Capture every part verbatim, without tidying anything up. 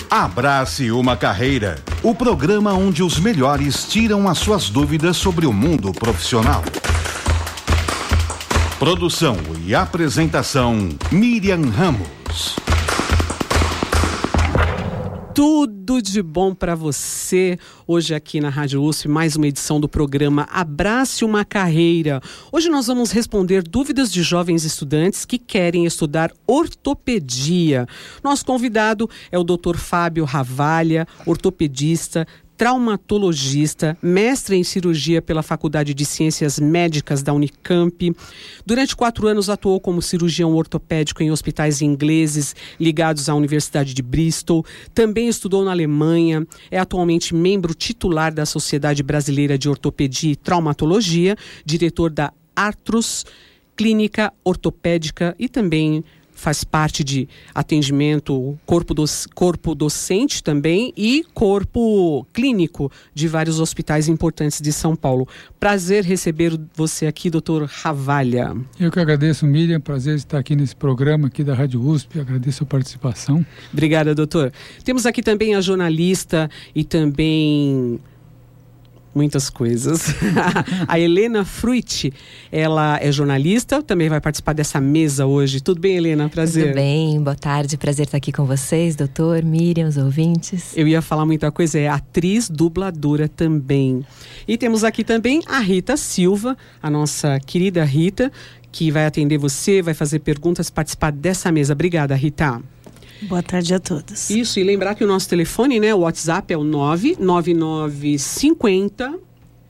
Abrace uma Carreira, o programa onde os melhores tiram as suas dúvidas sobre o mundo profissional. Produção e apresentação, Miriam Ramos. Tudo de bom para você. Hoje aqui na Rádio U S P, mais uma edição do programa Abrace uma Carreira. Hoje nós vamos responder dúvidas de jovens estudantes que querem estudar ortopedia. Nosso convidado é o doutor Fábio Ravalha, ortopedista, traumatologista, mestre em cirurgia pela Faculdade de Ciências Médicas da Unicamp. Durante quatro anos atuou como cirurgião ortopédico em hospitais ingleses ligados à Universidade de Bristol. Também estudou na Alemanha. É atualmente membro titular da Sociedade Brasileira de Ortopedia e Traumatologia, diretor da Artros, Clínica Ortopédica e também faz parte de atendimento corpo, do, corpo docente também e corpo clínico de vários hospitais importantes de São Paulo. Prazer receber você aqui, doutor Ravalha. Eu que agradeço, Miriam, prazer estar aqui nesse programa aqui da Rádio U S P, agradeço a participação. Obrigada, doutor. Temos aqui também a jornalista e também muitas coisas. A Helena Fruit, ela é jornalista, também vai participar dessa mesa hoje. Tudo bem, Helena? Prazer. Tudo bem, boa tarde, prazer estar aqui com vocês, doutor, Miriam, os ouvintes. Eu ia falar muita coisa, é atriz, dubladora também. E temos aqui também a Rita Silva, a nossa querida Rita, que vai atender você, vai fazer perguntas, participar dessa mesa. Obrigada, Rita. Boa tarde a todos. Isso, e lembrar que o nosso telefone, né, o WhatsApp é o nove nove nove cinco zero,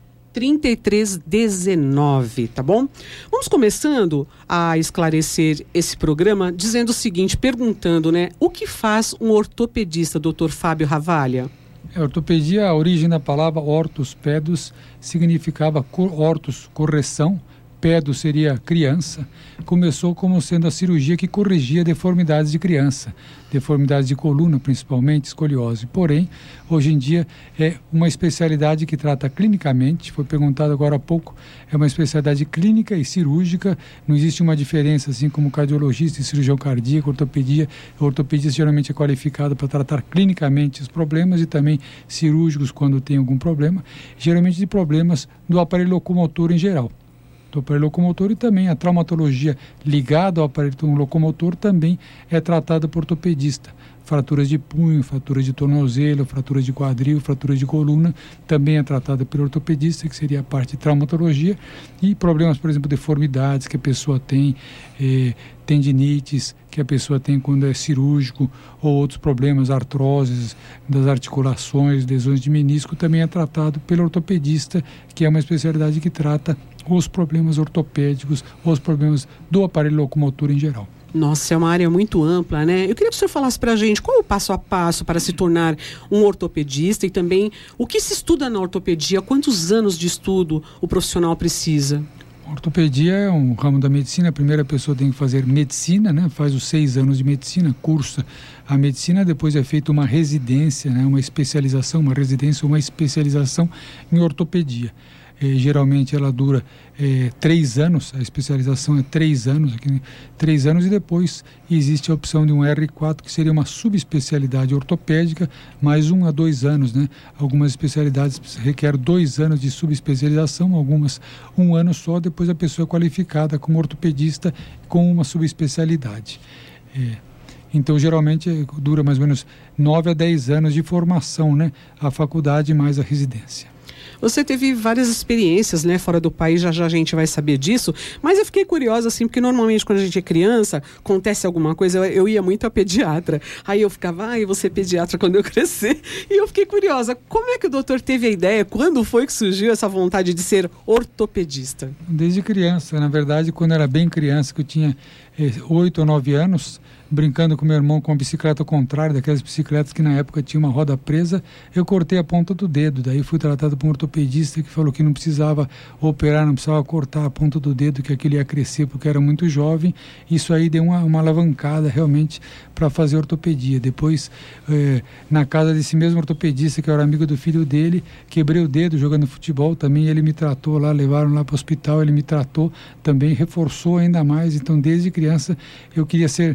três três um nove, tá bom? Vamos começando a esclarecer esse programa dizendo o seguinte, perguntando, né, o que faz um ortopedista, doutor Fábio Ravalha? A ortopedia, a origem da palavra ortos, pedos, significava cor, ortos, correção, pedo seria criança. Começou como sendo a cirurgia que corrigia deformidades de criança, deformidades de coluna, principalmente escoliose. Porém, hoje em dia é uma especialidade que trata clinicamente, foi perguntado agora há pouco, é uma especialidade clínica e cirúrgica, não existe uma diferença assim como cardiologista e cirurgião cardíaco, ortopedia. A ortopedia geralmente é qualificada para tratar clinicamente os problemas e também cirúrgicos quando tem algum problema, geralmente de problemas do aparelho locomotor em geral. Do aparelho locomotor e também a traumatologia ligada ao aparelho locomotor também é tratada por ortopedista. Fraturas de punho, fraturas de tornozelo, fraturas de quadril, fraturas de coluna, também é tratada pelo ortopedista, que seria a parte de traumatologia, e problemas, por exemplo, deformidades que a pessoa tem, eh, tendinites que a pessoa tem quando é cirúrgico, ou outros problemas, artroses das articulações, lesões de menisco, também é tratado pelo ortopedista, que é uma especialidade que trata os problemas ortopédicos, os problemas do aparelho locomotor em geral. Nossa, é uma área muito ampla, né? Eu queria que o senhor falasse pra gente qual é o passo a passo para se tornar um ortopedista e também o que se estuda na ortopedia, quantos anos de estudo o profissional precisa? A ortopedia é um ramo da medicina, a primeira pessoa tem que fazer medicina, né? Faz os seis anos de medicina, cursa a medicina, depois é feita uma residência, né? Uma especialização, uma residência, uma especialização em ortopedia. Eh, geralmente ela dura eh, três anos, a especialização é três anos, aqui, né? três anos e depois existe a opção de um R quatro, que seria uma subespecialidade ortopédica, mais um a dois anos, né? Algumas especialidades requerem dois anos de subespecialização, algumas um ano só, depois a pessoa é qualificada como ortopedista com uma subespecialidade. Eh, Então, geralmente, dura mais ou menos nove a dez anos de formação, né? A faculdade mais a residência. Você teve várias experiências, né, fora do país, já já a gente vai saber disso, mas eu fiquei curiosa, assim, porque normalmente quando a gente é criança, acontece alguma coisa, eu, eu ia muito a pediatra, aí eu ficava, ai, ah, eu vou ser pediatra quando eu crescer, e eu fiquei curiosa, como é que o doutor teve a ideia, quando foi que surgiu essa vontade de ser ortopedista? Desde criança, na verdade, quando eu era bem criança, que eu tinha oito ou nove anos, brincando com meu irmão com uma bicicleta ao contrário, daquelas bicicletas que na época tinha uma roda presa, eu cortei a ponta do dedo. Daí fui tratado por um ortopedista que falou que não precisava operar, não precisava cortar a ponta do dedo, que aquilo ia crescer porque era muito jovem. Isso aí deu uma, uma alavancada realmente para fazer ortopedia. Depois, eh, na casa desse mesmo ortopedista, que eu era amigo do filho dele, quebrei o dedo jogando futebol também, ele me tratou lá, levaram lá para o hospital, ele me tratou também, reforçou ainda mais. Então, desde criança, eu queria ser não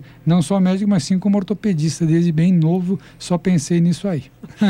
só médico, mas sim como ortopedista. Desde bem novo, só pensei nisso aí.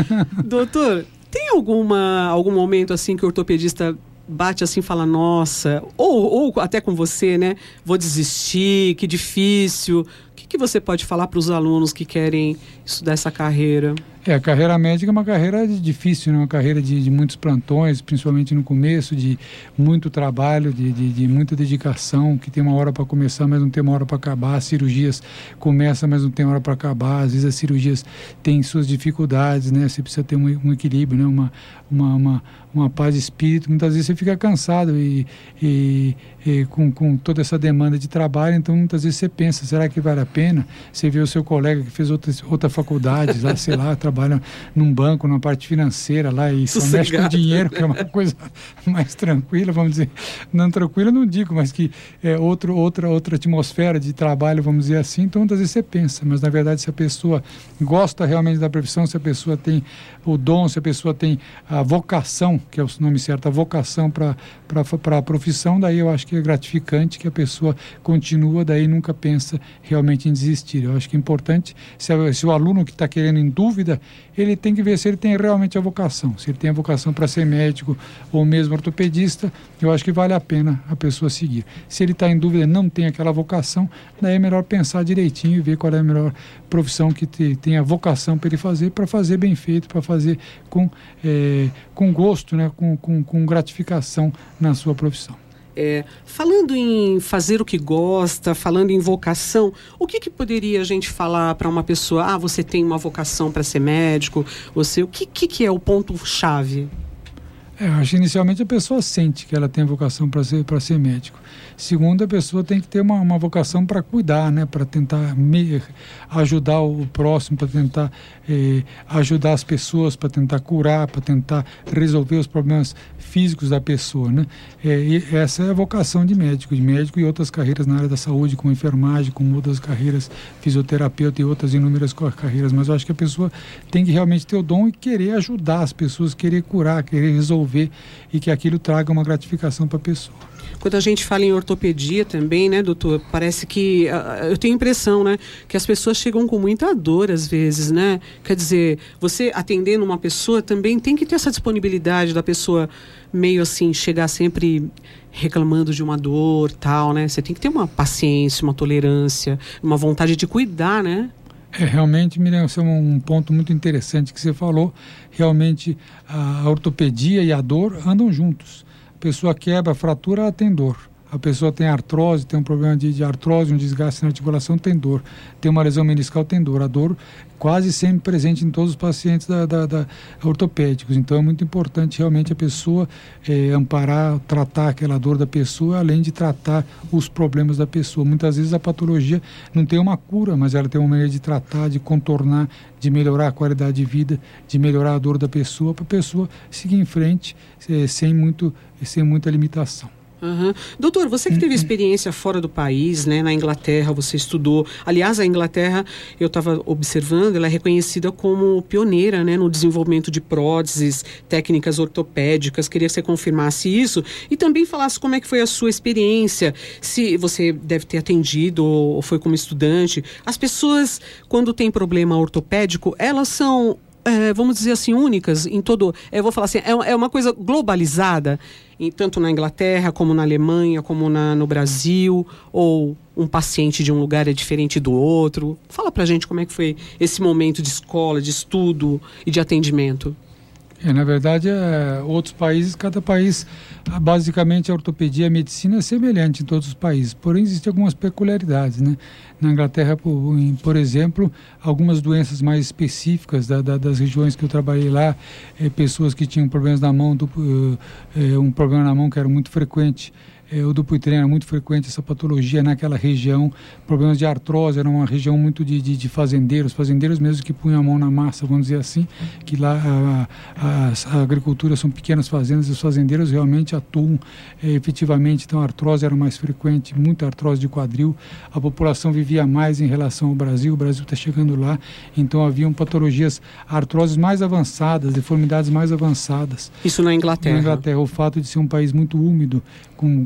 Doutor, tem alguma, algum momento assim que o ortopedista bate assim e fala, nossa, ou, ou até com você, né? Vou desistir, que difícil. O que, que você pode falar para os alunos que querem estudar essa carreira? É, a carreira médica é uma carreira difícil, né? Uma carreira de, de muitos plantões, principalmente no começo, de muito trabalho, de, de, de muita dedicação, que tem uma hora para começar, mas não tem uma hora para acabar. As cirurgias começam, mas não tem hora para acabar. Às vezes as cirurgias têm suas dificuldades, né? Você precisa ter um, um equilíbrio, né? Uma, uma, uma, uma paz de espírito. Muitas vezes você fica cansado e, e, e com, com toda essa demanda de trabalho, então muitas vezes você pensa, será que vale a pena? Você vê o seu colega que fez outra, outra faculdade, lá, sei lá, trabalha num banco, numa parte financeira lá e só mexe com dinheiro, que é uma coisa mais tranquila, vamos dizer, não tranquila não digo, mas que é outro, outra, outra atmosfera de trabalho, vamos dizer assim. Então muitas vezes você pensa, mas na verdade se a pessoa gosta realmente da profissão, se a pessoa tem o dom, se a pessoa tem a vocação, que é o nome certo, a vocação para para a profissão, daí eu acho que é gratificante, que a pessoa continua, daí nunca pensa realmente em desistir. Eu acho que é importante, se, a, se o aluno que está querendo em dúvida, ele tem que ver se ele tem realmente a vocação, se ele tem a vocação para ser médico ou mesmo ortopedista, eu acho que vale a pena a pessoa seguir. Se ele está em dúvida e não tem aquela vocação, daí é melhor pensar direitinho e ver qual é a melhor profissão que te, tem a vocação para ele fazer, para fazer bem feito, para fazer com, é, com gosto, né, com, com, com gratificação na sua profissão. É, falando em fazer o que gosta, falando em vocação, o que, que poderia a gente falar para uma pessoa? Ah, você tem uma vocação para ser médico, você, o que, que, que é o ponto-chave? É, eu acho que inicialmente a pessoa sente que ela tem vocação para ser, para ser médico. Segundo, a pessoa tem que ter uma, uma vocação para cuidar, né? Para tentar me, ajudar o próximo, para tentar eh, ajudar as pessoas, para tentar curar, para tentar resolver os problemas físicos da pessoa, né? É, e essa é a vocação de médico, de médico e outras carreiras na área da saúde, como enfermagem, como outras carreiras, fisioterapeuta e outras inúmeras carreiras. Mas eu acho que a pessoa tem que realmente ter o dom e querer ajudar as pessoas, querer curar, querer resolver e que aquilo traga uma gratificação para a pessoa. Quando a gente fala em ortopedia também, né, doutor, parece que, uh, eu tenho a impressão, né, que as pessoas chegam com muita dor às vezes, né? Quer dizer, você atendendo uma pessoa também tem que ter essa disponibilidade da pessoa meio assim, chegar sempre reclamando de uma dor, tal, né? Você tem que ter uma paciência, uma tolerância, uma vontade de cuidar, né? É, realmente, Miriam, esse é um ponto muito interessante que você falou. Realmente, a ortopedia e a dor andam juntos. A pessoa quebra, fratura, ela tem dor. A pessoa tem artrose, tem um problema de, de artrose, um desgaste na articulação, tem dor. Tem uma lesão meniscal, tem dor. A dor quase sempre presente em todos os pacientes da, da, da ortopédicos. Então é muito importante realmente a pessoa é, amparar, tratar aquela dor da pessoa, além de tratar os problemas da pessoa. Muitas vezes a patologia não tem uma cura, mas ela tem uma maneira de tratar, de contornar, de melhorar a qualidade de vida, de melhorar a dor da pessoa, para a pessoa seguir em frente é, sem, muito, sem muita limitação. Uhum. Doutor, você que teve experiência fora do país, né, na Inglaterra, você estudou. Aliás, a Inglaterra, eu estava observando, ela é reconhecida como pioneira, né, no desenvolvimento de próteses, técnicas ortopédicas. Queria que você confirmasse isso e também falasse como é que foi a sua experiência, se você deve ter atendido ou foi como estudante. As pessoas, quando tem problema ortopédico, elas são... É, vamos dizer assim, únicas em todo... Eu vou falar assim, é, é uma coisa globalizada, em, tanto na Inglaterra, como na Alemanha, como na, no Brasil, ou um paciente de um lugar é diferente do outro. Fala pra gente como é que foi esse momento de escola, de estudo e de atendimento. É, na verdade, é, outros países, cada país, basicamente a ortopedia e a medicina é semelhante em todos os países, porém existem algumas peculiaridades, né? Na Inglaterra, por, em, por exemplo, algumas doenças mais específicas da, da, das regiões que eu trabalhei lá, é, pessoas que tinham problemas na mão, do, é, um problema na mão que era muito frequente, É, o Dupuytren era muito frequente, essa patologia naquela região. Problemas de artrose, era uma região muito de, de, de fazendeiros, fazendeiros mesmo que punham a mão na massa, vamos dizer assim, que lá a, a, a agricultura são pequenas fazendas e os fazendeiros realmente atuam é, efetivamente. Então a artrose era mais frequente, muita artrose de quadril. A população vivia mais em relação ao Brasil, o Brasil está chegando lá, então haviam patologias, artroses mais avançadas, deformidades mais avançadas. Isso na Inglaterra? Na Inglaterra, o fato de ser um país muito úmido, com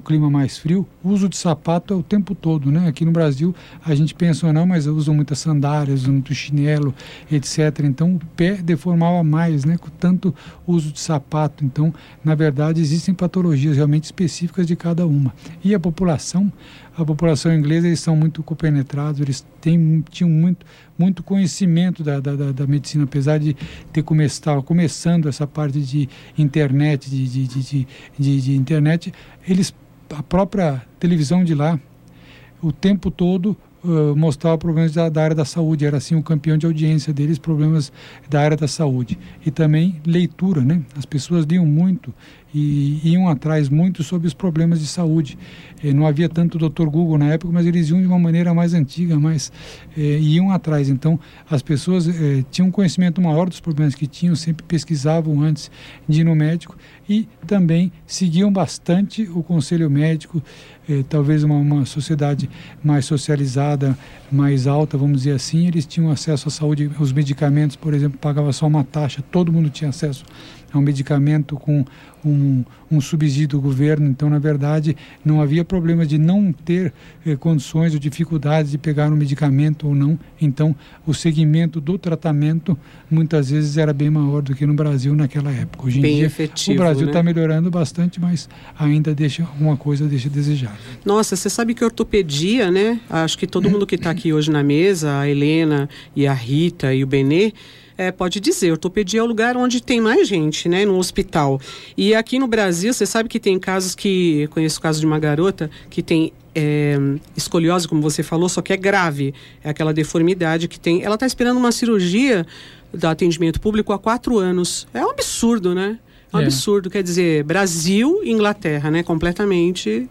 clima mais frio, o uso de sapato é o tempo todo, né? Aqui no Brasil a gente pensa ou não, mas usam muitas sandálias, usam muito chinelo, etcétera. Então o pé deformava mais, né? Com tanto uso de sapato. Então, na verdade, existem patologias realmente específicas de cada uma. E a população, a população inglesa, eles são muito compenetrados, eles têm, tinham muito, muito conhecimento da, da, da medicina, apesar de ter começado, começando essa parte de internet, de, de, de, de, de internet, eles, a própria televisão de lá, o tempo todo uh, mostrava problemas da, da área da saúde, era assim o campeão de audiência deles, problemas da área da saúde. E também leitura, né? As pessoas liam muito e iam atrás muito sobre os problemas de saúde. Eh, não havia tanto doutor Google na época, mas eles iam de uma maneira mais antiga, mas eh, iam atrás. Então, as pessoas eh, tinham um conhecimento maior dos problemas que tinham, sempre pesquisavam antes de ir no médico e também seguiam bastante o conselho médico, eh, talvez uma, uma sociedade mais socializada, mais alta, vamos dizer assim, eles tinham acesso à saúde, os medicamentos, por exemplo, pagava só uma taxa, todo mundo tinha acesso a um medicamento com um, um subsídio do governo. Então, na verdade, não havia problema de não ter eh, condições ou dificuldades de pegar um medicamento ou não. Então, o segmento do tratamento muitas vezes era bem maior do que no Brasil naquela época. Hoje em bem dia, efetivo, o Brasil está, né? melhorando bastante, mas ainda deixa uma coisa deixa a desejar. Nossa, você sabe que ortopedia, né? Acho que todo mundo que está aqui hoje na mesa, a Helena e a Rita e o Benê, É, pode dizer, ortopedia é o lugar onde tem mais gente, né, no hospital. E aqui no Brasil, você sabe que tem casos que... Conheço o caso de uma garota que tem é, escoliose, como você falou, só que é grave. É aquela deformidade que tem... Ela está esperando uma cirurgia do atendimento público há quatro anos. É um absurdo, né? É um é. absurdo. Quer dizer, Brasil e Inglaterra, né? Completamente...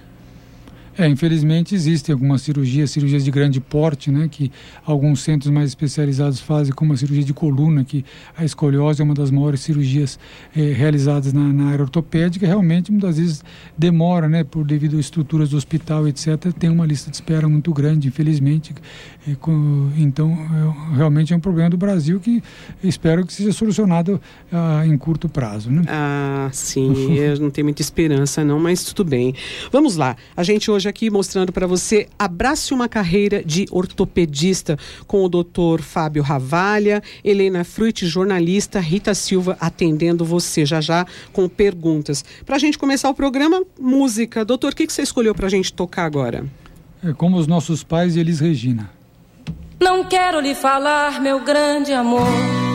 É, infelizmente existem algumas cirurgias, cirurgias de grande porte, né, que alguns centros mais especializados fazem, como a cirurgia de coluna, que a escoliose é uma das maiores cirurgias eh, realizadas na, na área ortopédica, realmente muitas vezes demora, né, por devido a estruturas do hospital, etcétera, tem uma lista de espera muito grande, infelizmente. Eh, com, então, é, realmente é um problema do Brasil que espero que seja solucionado ah, em curto prazo, né? Ah, sim, eu não tenho muita esperança não, mas tudo bem. Vamos lá, a gente hoje aqui mostrando para você Abrace uma Carreira de Ortopedista com o doutor Fábio Ravalha, Helena Fruit, jornalista, Rita Silva atendendo você já já com perguntas. Para a gente começar o programa, música. Doutor, o que, que você escolheu para a gente tocar agora? É Como os Nossos Pais, de Elis Regina. Não quero lhe falar, meu grande amor,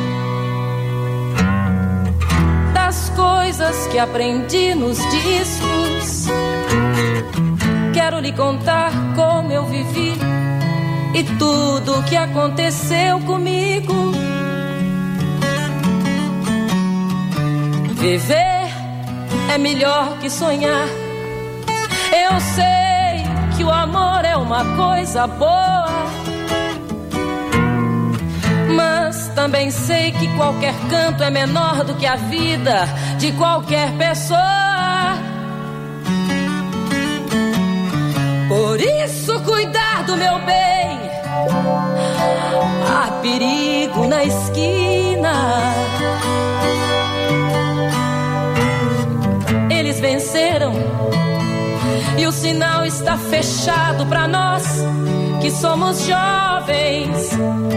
das coisas que aprendi nos discos. Quero lhe contar como eu vivi e tudo o que aconteceu comigo. Viver é melhor que sonhar. Eu sei que o amor é uma coisa boa, mas também sei que qualquer canto é menor do que a vida de qualquer pessoa. Por isso, cuidar do meu bem. Há perigo na esquina. Eles venceram e o sinal está fechado para nós que somos jovens.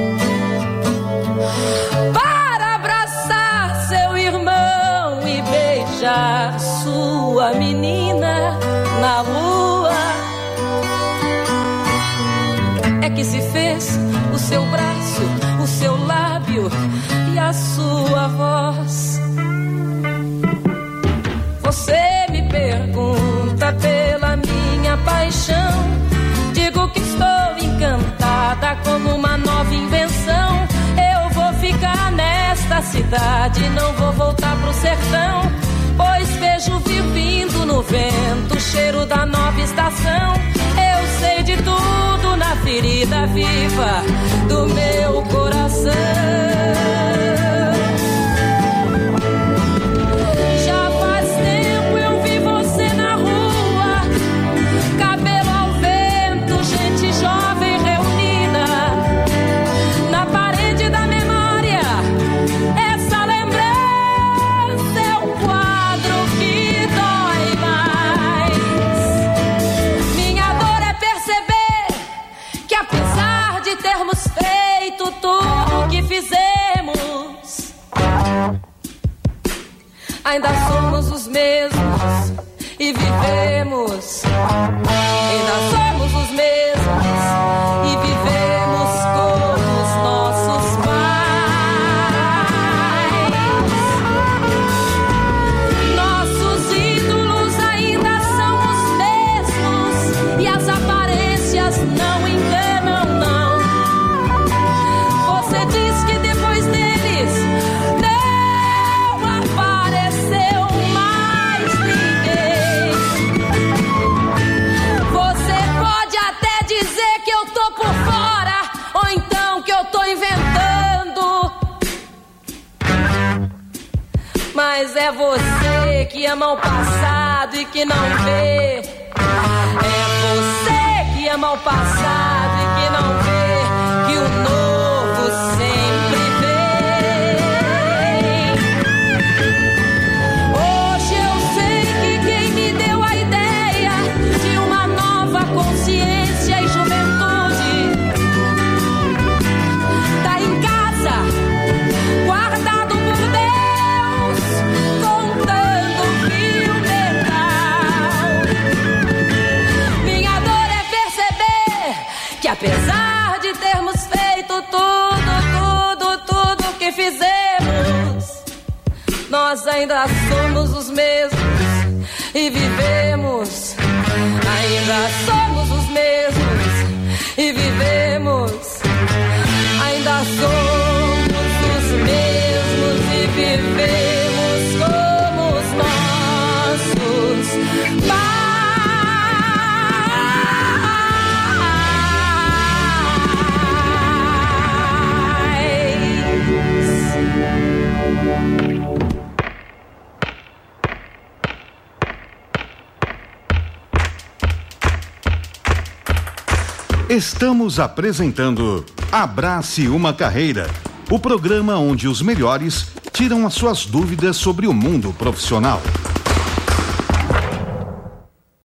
Para abraçar seu irmão e beijar sua menina na rua. É que se fez o seu braço, o seu lábio e a sua voz. Você me pergunta pela minha paixão. Digo que estou encantada como uma nova invenção. Eu vou ficar nesta cidade, não vou voltar pro sertão, pois vejo vindo no vento o cheiro da nova estação. Eu sei de tudo na ferida viva do meu coração. Já faz tempo eu vi você na rua, cabelo ao vento, gente jovem reunida na parede da memória. Essa lembrança é um quadro que dói mais. ainda somos os mesmos e vivemos. Ainda somos os mesmos e vivemos como os nossos pais. Nossos ídolos ainda são os mesmos e as aparências não enganam, não. Você diz que depois deles não apareceu mais ninguém. Você pode até dizer que eu tô por fora, ou então que eu tô inventando. Mas é você que ama o passado e que não vê. É você que ama o passado e que não vê que o novo sempre vem. Hoje eu sei que quem me deu a ideia de uma nova consciência e juventude tá em casa, guardado por Deus, contando fio metal. Minha dor é perceber que apesar de termos feito tudo, tudo, tudo que fizemos, nós ainda somos os mesmos e vivemos. Ainda somos os mesmos e vivemos. Ainda somos os mesmos e vivemos como os nossos Estamos apresentando Abrace uma Carreira, o programa onde os melhores tiram as suas dúvidas sobre o mundo profissional.